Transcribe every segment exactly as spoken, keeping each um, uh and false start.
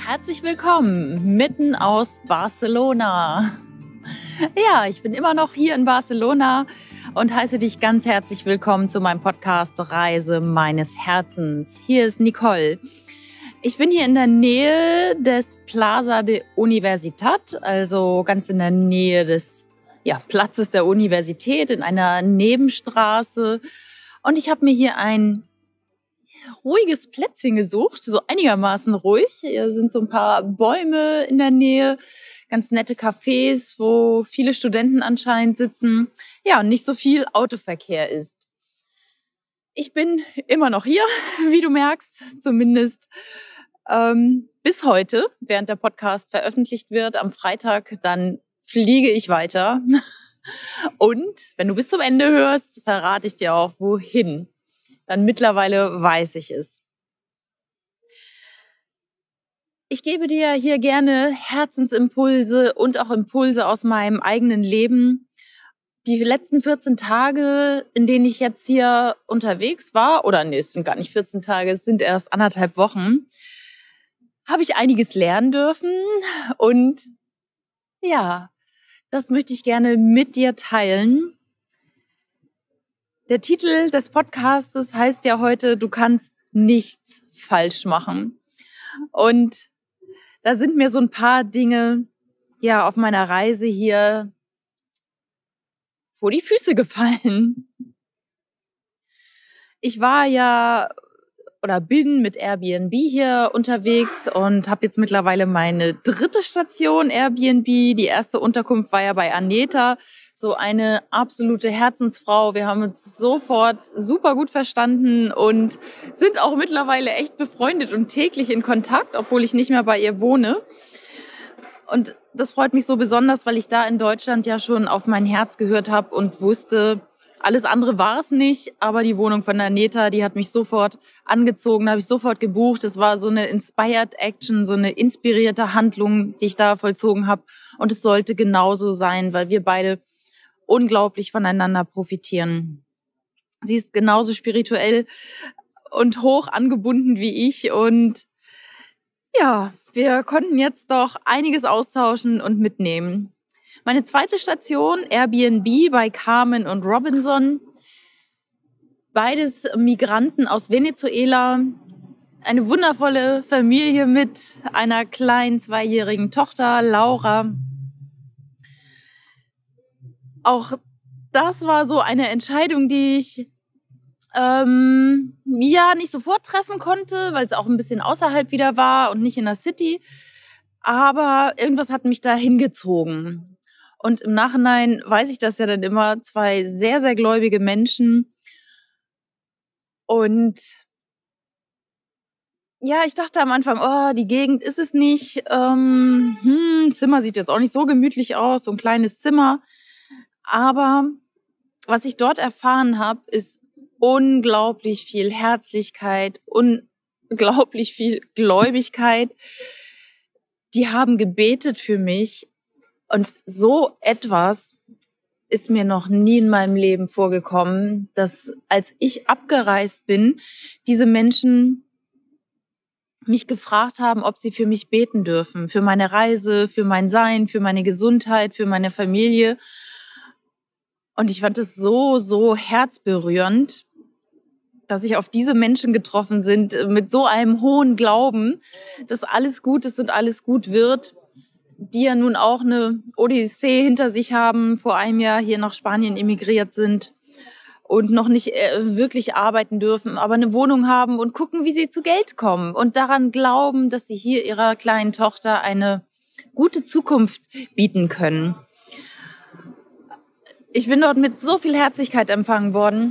Herzlich willkommen mitten aus Barcelona. Ja, ich bin immer noch hier in Barcelona und heiße dich ganz herzlich willkommen zu meinem Podcast Reise meines Herzens. Hier ist Nicole. Ich bin hier in der Nähe des Plaza de Universitat, also ganz in der Nähe des ja, Platzes der Universität, in einer Nebenstraße. Und ich habe mir hier ein ruhiges Plätzchen gesucht, so einigermaßen ruhig. Hier sind so ein paar Bäume in der Nähe, ganz nette Cafés, wo viele Studenten anscheinend sitzen. Ja, und nicht so viel Autoverkehr ist. Ich bin immer noch hier, wie du merkst, zumindest ähm, bis heute, während der Podcast veröffentlicht wird, am Freitag, dann fliege ich weiter. Und wenn du bis zum Ende hörst, verrate ich dir auch, wohin. Dann mittlerweile weiß ich es. Ich gebe dir hier gerne Herzensimpulse und auch Impulse aus meinem eigenen Leben. Die letzten vierzehn Tage, in denen ich jetzt hier unterwegs war, oder nee, es sind gar nicht vierzehn Tage, es sind erst anderthalb Wochen, habe ich einiges lernen dürfen. Und ja, das möchte ich gerne mit dir teilen. Der Titel des Podcastes heißt ja heute, du kannst nichts falsch machen. Und da sind mir so ein paar Dinge ja auf meiner Reise hier vor die Füße gefallen. Ich war ja oder bin mit Airbnb hier unterwegs und habe jetzt mittlerweile meine dritte Station Airbnb. Die erste Unterkunft war ja bei Aneta. So eine absolute Herzensfrau. Wir haben uns sofort super gut verstanden und sind auch mittlerweile echt befreundet und täglich in Kontakt, obwohl ich nicht mehr bei ihr wohne. Und das freut mich so besonders, weil ich da in Deutschland ja schon auf mein Herz gehört habe und wusste, alles andere war es nicht. Aber die Wohnung von Aneta, die hat mich sofort angezogen, da habe ich sofort gebucht. Es war so eine inspired action, so eine inspirierte Handlung, die ich da vollzogen habe. Und es sollte genauso sein, weil wir beide unglaublich voneinander profitieren. Sie ist genauso spirituell und hoch angebunden wie ich und ja, wir konnten jetzt doch einiges austauschen und mitnehmen. Meine zweite Station, Airbnb bei Carmen und Robinson, beides Migranten aus Venezuela, eine wundervolle Familie mit einer kleinen zweijährigen Tochter, Laura. Auch das war so eine Entscheidung, die ich ähm, ja nicht sofort treffen konnte, weil es auch ein bisschen außerhalb wieder war und nicht in der City. Aber irgendwas hat mich da hingezogen. Und im Nachhinein weiß ich das ja dann immer, zwei sehr, sehr gläubige Menschen. Und ja, ich dachte am Anfang, oh, die Gegend ist es nicht. Ähm, hm, Zimmer sieht jetzt auch nicht so gemütlich aus, so ein kleines Zimmer. Aber was ich dort erfahren habe, ist unglaublich viel Herzlichkeit, unglaublich viel Gläubigkeit. Die haben gebetet für mich und so etwas ist mir noch nie in meinem Leben vorgekommen, dass als ich abgereist bin, diese Menschen mich gefragt haben, ob sie für mich beten dürfen, für meine Reise, für mein Sein, für meine Gesundheit, für meine Familie. Und ich fand es so, so herzberührend, dass ich auf diese Menschen getroffen sind mit so einem hohen Glauben, dass alles gut ist und alles gut wird, die ja nun auch eine Odyssee hinter sich haben, vor einem Jahr hier nach Spanien emigriert sind und noch nicht wirklich arbeiten dürfen, aber eine Wohnung haben und gucken, wie sie zu Geld kommen und daran glauben, dass sie hier ihrer kleinen Tochter eine gute Zukunft bieten können. Ich bin dort mit so viel Herzlichkeit empfangen worden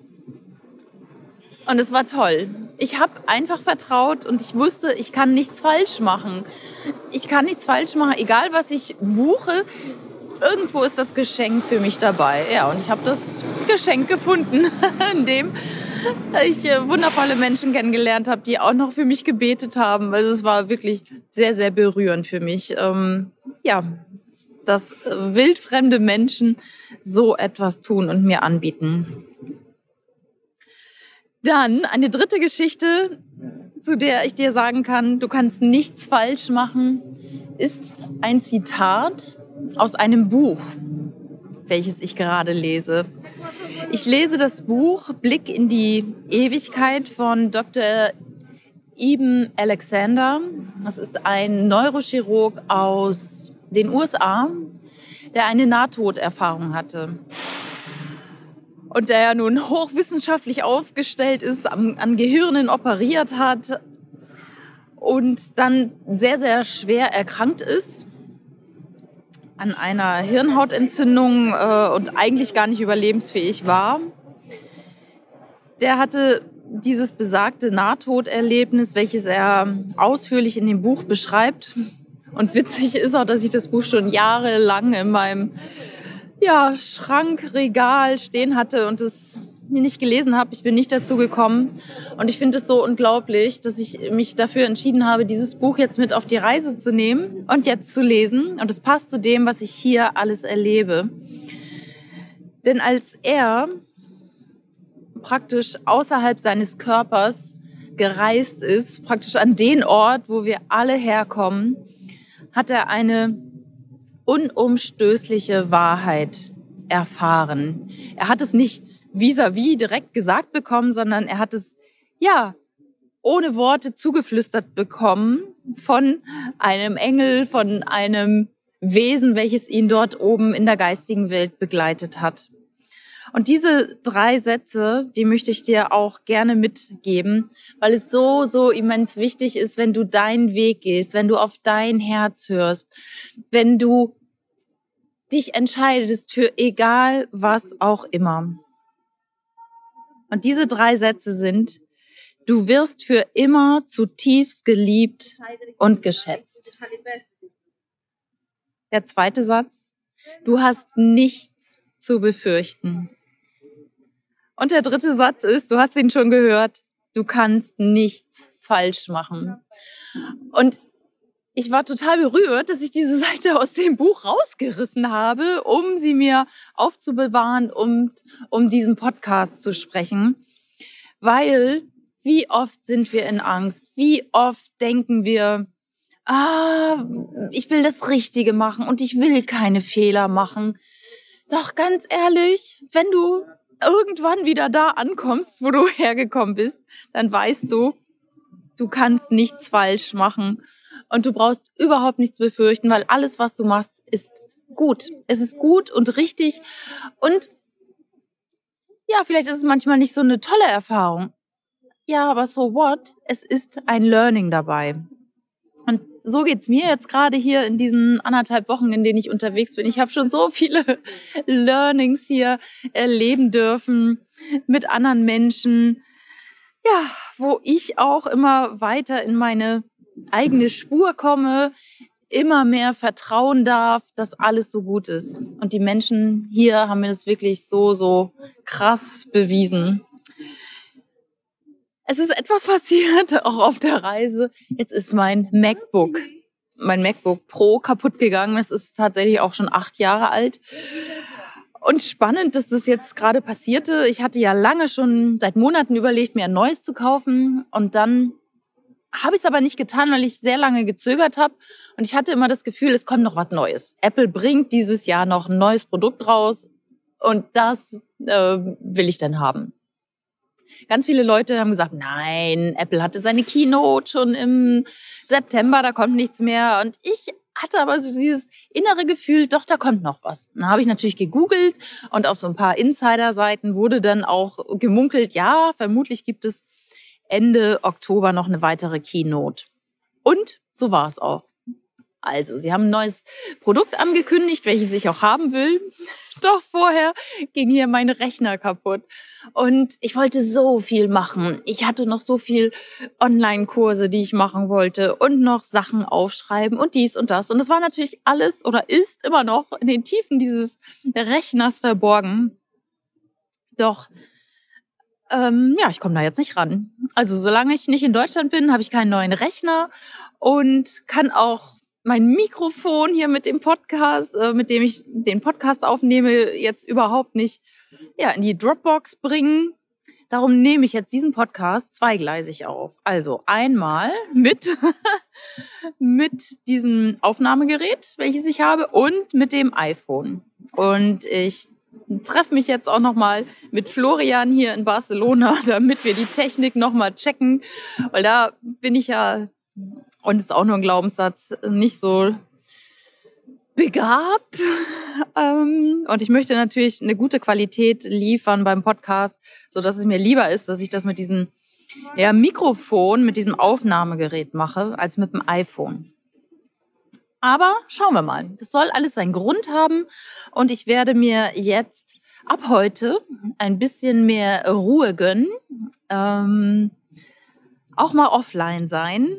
und es war toll. Ich habe einfach vertraut und ich wusste, ich kann nichts falsch machen. Ich kann nichts falsch machen, egal was ich buche. Irgendwo ist das Geschenk für mich dabei. Ja, und ich habe das Geschenk gefunden, in dem ich wundervolle Menschen kennengelernt habe, die auch noch für mich gebetet haben. Also es war wirklich sehr, sehr berührend für mich. Ähm, ja, dass wildfremde Menschen so etwas tun und mir anbieten. Dann eine dritte Geschichte, zu der ich dir sagen kann, du kannst nichts falsch machen, ist ein Zitat aus einem Buch, welches ich gerade lese. Ich lese das Buch Blick in die Ewigkeit von Doktor Eben Alexander. Das ist ein Neurochirurg aus den U S A, der eine Nahtoderfahrung hatte. Und der ja nun hochwissenschaftlich aufgestellt ist, an, an Gehirnen operiert hat und dann sehr, sehr schwer erkrankt ist an einer Hirnhautentzündung äh, und eigentlich gar nicht überlebensfähig war. Der hatte dieses besagte Nahtoderlebnis, welches er ausführlich in dem Buch beschreibt. Und witzig ist auch, dass ich das Buch schon jahrelang in meinem ja, Schrankregal stehen hatte und es nicht gelesen habe. Ich bin nicht dazu gekommen. Und ich finde es so unglaublich, dass ich mich dafür entschieden habe, dieses Buch jetzt mit auf die Reise zu nehmen und jetzt zu lesen. Und es passt zu dem, was ich hier alles erlebe. Denn als er praktisch außerhalb seines Körpers gereist ist, praktisch an den Ort, wo wir alle herkommen, hat er eine unumstößliche Wahrheit erfahren. Er hat es nicht vis-à-vis direkt gesagt bekommen, sondern er hat es, ja, ohne Worte zugeflüstert bekommen von einem Engel, von einem Wesen, welches ihn dort oben in der geistigen Welt begleitet hat. Und diese drei Sätze, die möchte ich dir auch gerne mitgeben, weil es so, so immens wichtig ist, wenn du deinen Weg gehst, wenn du auf dein Herz hörst, wenn du dich entscheidest für egal was auch immer. Und diese drei Sätze sind: Du wirst für immer zutiefst geliebt und geschätzt. Der zweite Satz: Du hast nichts zu befürchten. Und der dritte Satz ist, du hast ihn schon gehört, du kannst nichts falsch machen. Und ich war total berührt, dass ich diese Seite aus dem Buch rausgerissen habe, um sie mir aufzubewahren und um diesen Podcast zu sprechen. Weil wie oft sind wir in Angst? Wie oft denken wir, ah, ich will das Richtige machen und ich will keine Fehler machen. Doch ganz ehrlich, wenn du irgendwann wieder da ankommst, wo du hergekommen bist, dann weißt du, du kannst nichts falsch machen und du brauchst überhaupt nichts befürchten, weil alles, was du machst, ist gut. Es ist gut und richtig und ja, vielleicht ist es manchmal nicht so eine tolle Erfahrung. Ja, aber so what? Es ist ein Learning dabei. Und so geht's mir jetzt gerade hier in diesen anderthalb Wochen, in denen ich unterwegs bin. Ich habe schon so viele Learnings hier erleben dürfen mit anderen Menschen, ja, wo ich auch immer weiter in meine eigene Spur komme, immer mehr vertrauen darf, dass alles so gut ist. Und die Menschen hier haben mir das wirklich so, so krass bewiesen. Es ist etwas passiert, auch auf der Reise. Jetzt ist mein MacBook, mein MacBook Pro kaputt gegangen. Es ist tatsächlich auch schon acht Jahre alt. Und spannend, dass das jetzt gerade passierte. Ich hatte ja lange schon seit Monaten überlegt, mir ein neues zu kaufen. Und dann habe ich es aber nicht getan, weil ich sehr lange gezögert habe. Und ich hatte immer das Gefühl, es kommt noch was Neues. Apple bringt dieses Jahr noch ein neues Produkt raus. Und das äh, will ich dann haben. Ganz viele Leute haben gesagt, nein, Apple hatte seine Keynote schon im September, da kommt nichts mehr. Und ich hatte aber so dieses innere Gefühl, doch, da kommt noch was. Dann habe ich natürlich gegoogelt und auf so ein paar Insider-Seiten wurde dann auch gemunkelt, ja, vermutlich gibt es Ende Oktober noch eine weitere Keynote. Und so war es auch. Also, sie haben ein neues Produkt angekündigt, welches ich auch haben will. Doch vorher ging hier mein Rechner kaputt. Und ich wollte so viel machen. Ich hatte noch so viel Online-Kurse, die ich machen wollte und noch Sachen aufschreiben und dies und das. Und das war natürlich alles oder ist immer noch in den Tiefen dieses Rechners verborgen. Doch, ähm, ja, ich komme da jetzt nicht ran. Also, solange ich nicht in Deutschland bin, habe ich keinen neuen Rechner und kann auch mein Mikrofon hier mit dem Podcast, äh, mit dem ich den Podcast aufnehme, jetzt überhaupt nicht ja, in die Dropbox bringen. Darum nehme ich jetzt diesen Podcast zweigleisig auf. Also einmal mit, mit diesem Aufnahmegerät, welches ich habe, und mit dem iPhone. Und ich treffe mich jetzt auch nochmal mit Florian hier in Barcelona, damit wir die Technik nochmal checken. Weil da bin ich ja, und ist auch nur ein Glaubenssatz, nicht so begabt. Und ich möchte natürlich eine gute Qualität liefern beim Podcast, so dass es mir lieber ist, dass ich das mit diesem ja, Mikrofon, mit diesem Aufnahmegerät mache, als mit dem iPhone. Aber schauen wir mal. Das soll alles seinen Grund haben und ich werde mir jetzt ab heute ein bisschen mehr Ruhe gönnen, ähm, auch mal offline sein,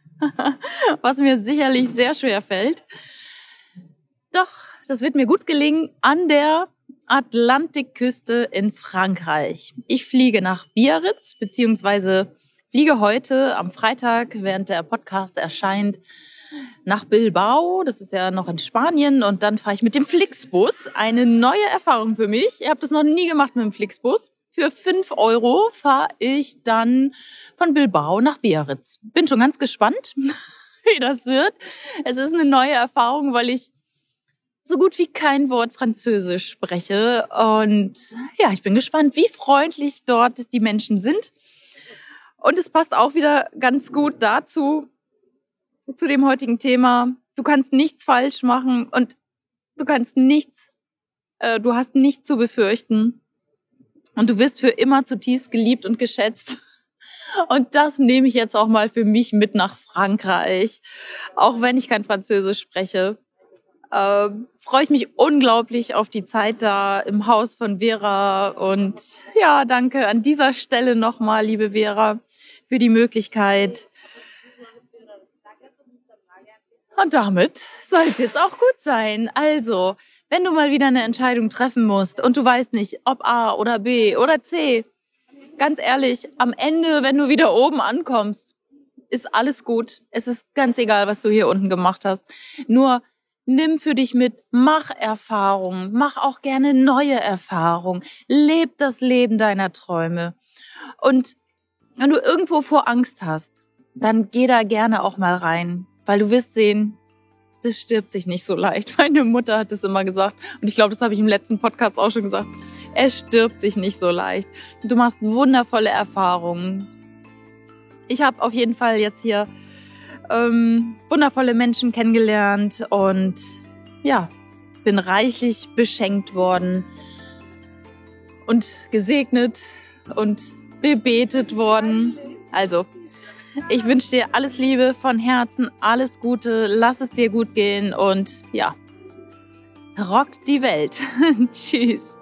was mir sicherlich sehr schwer fällt. Doch, das wird mir gut gelingen an der Atlantikküste in Frankreich. Ich fliege nach Biarritz, beziehungsweise fliege heute am Freitag, während der Podcast erscheint, nach Bilbao. Das ist ja noch in Spanien. Und dann fahre ich mit dem Flixbus. Eine neue Erfahrung für mich. Ich habe das noch nie gemacht mit dem Flixbus. Für fünf Euro fahre ich dann von Bilbao nach Biarritz. Bin schon ganz gespannt, wie das wird. Es ist eine neue Erfahrung, weil ich so gut wie kein Wort Französisch spreche. Und ja, ich bin gespannt, wie freundlich dort die Menschen sind. Und es passt auch wieder ganz gut dazu, zu dem heutigen Thema. Du kannst nichts falsch machen und du kannst nichts, äh, du hast nichts zu befürchten. Und du wirst für immer zutiefst geliebt und geschätzt. Und das nehme ich jetzt auch mal für mich mit nach Frankreich. Auch wenn ich kein Französisch spreche. Äh, freue ich mich unglaublich auf die Zeit da im Haus von Vera. Und ja, danke an dieser Stelle nochmal, liebe Vera, für die Möglichkeit. Und damit soll es jetzt auch gut sein. Also, wenn du mal wieder eine Entscheidung treffen musst und du weißt nicht, ob A oder B oder C, ganz ehrlich, am Ende, wenn du wieder oben ankommst, ist alles gut. Es ist ganz egal, was du hier unten gemacht hast. Nur nimm für dich mit, mach Erfahrungen, mach auch gerne neue Erfahrungen, leb das Leben deiner Träume. Und wenn du irgendwo vor Angst hast, dann geh da gerne auch mal rein, weil du wirst sehen, das stirbt sich nicht so leicht. Meine Mutter hat das immer gesagt und ich glaube, das habe ich im letzten Podcast auch schon gesagt. Es stirbt sich nicht so leicht. Du machst wundervolle Erfahrungen. Ich habe auf jeden Fall jetzt hier ähm, wundervolle Menschen kennengelernt und ja, bin reichlich beschenkt worden und gesegnet und bebetet worden. Also, ich wünsche dir alles Liebe von Herzen, alles Gute, lass es dir gut gehen und ja, rockt die Welt. Tschüss.